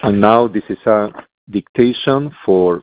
And now this is a dictation for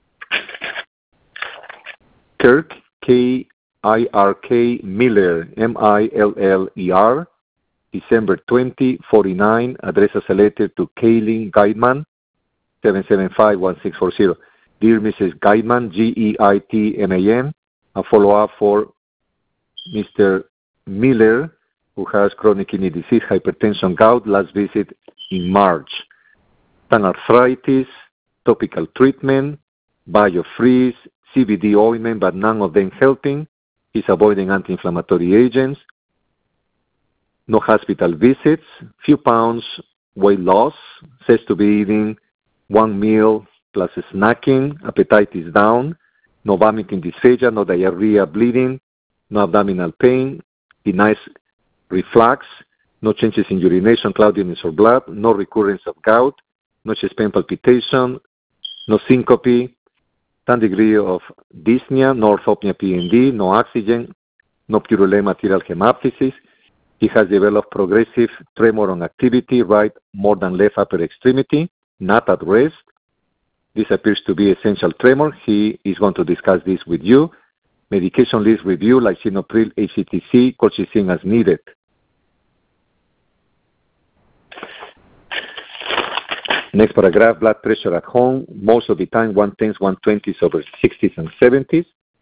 Kirk, K-I-R-K, Miller, M-I-L-L-E-R, December 20, 49, address as a letter to Kaylin Guidman, 775-1640. Dear Mrs. Guidman, G-E-I-T-M-A-N, a follow-up for Mr. Miller, who has chronic kidney disease, hypertension, gout, last visit in March. Tan arthritis, topical treatment, biofreeze, CBD ointment, but none of them helping. He's avoiding anti-inflammatory agents. No hospital visits, few pounds weight loss, says to be eating one meal plus snacking, appetite is down, no vomiting, dysphagia, no diarrhea, bleeding, no abdominal pain, denies reflux, no changes in urination, cloudiness or blood, no recurrence of gout, no chest pain palpitation, no syncope, some degree of dyspnea, no orthopnea PND, no oxygen, no purulent material hemoptysis. He has developed progressive tremor on activity, right more than left upper extremity, not at rest. This appears to be essential tremor. He is going to discuss this with you. Medication list review, lisinopril, HCTC, colchicine as needed. Next paragraph, blood pressure at home, most of the time 110s, 120s over 60s and 70s.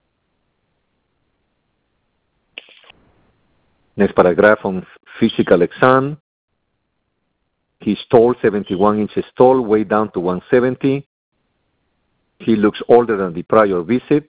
Next paragraph on physical exam. He's tall, 71 inches tall, weight down to 170. He looks older than the prior visit.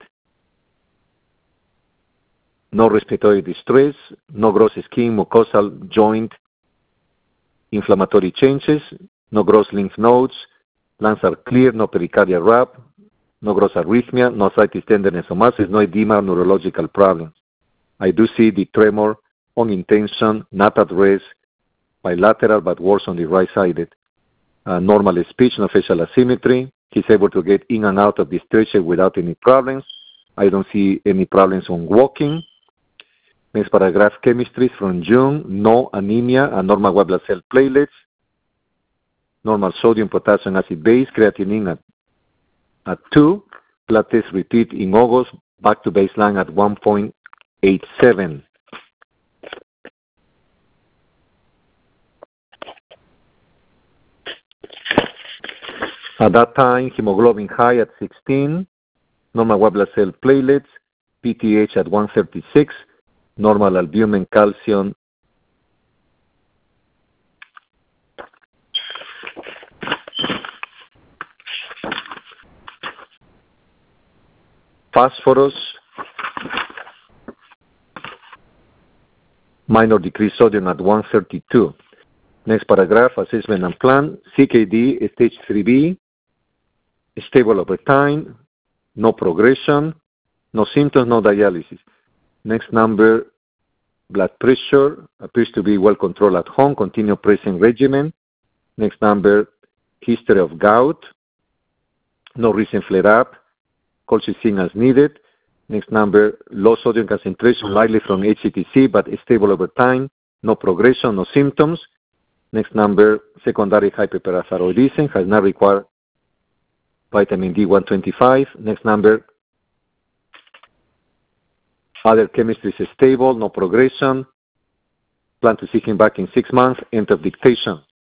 No respiratory distress, no gross skin, mucosal, joint, inflammatory changes, no gross lymph nodes, lungs are clear, no pericardial rub, no gross arrhythmia, no ascites, tenderness, or masses, no edema, neurological problems. I do see the tremor on intention, not at rest, bilateral, but worse on the right-sided. Normal speech, no facial asymmetry. He's able to get in and out of the stretcher without any problems. I don't see any problems on walking. Next paragraph, chemistry from June. No anemia, normal white blood cell platelets. Normal sodium, potassium, acid base, creatinine at 2. Blood test repeat in August, back to baseline at 1.87. At that time, hemoglobin high at 16, normal white blood cell platelets, PTH at 136, normal albumin, calcium, phosphorus, minor decreased sodium at 132. Next paragraph, assessment and plan, CKD, stage 3B, stable over time, no progression, no symptoms, no dialysis. Next number, blood pressure, appears to be well controlled at home, continue pressing regimen. Next number, history of gout, no recent flare-up, colchicine as needed. Next number, low sodium concentration, likely from HCTC, but stable over time, no progression, no symptoms. Next number, secondary hyperparathyroidism, has not required vitamin D125. Next number, other chemistry is stable, no progression. Plan to see him back in 6 months. End of dictation.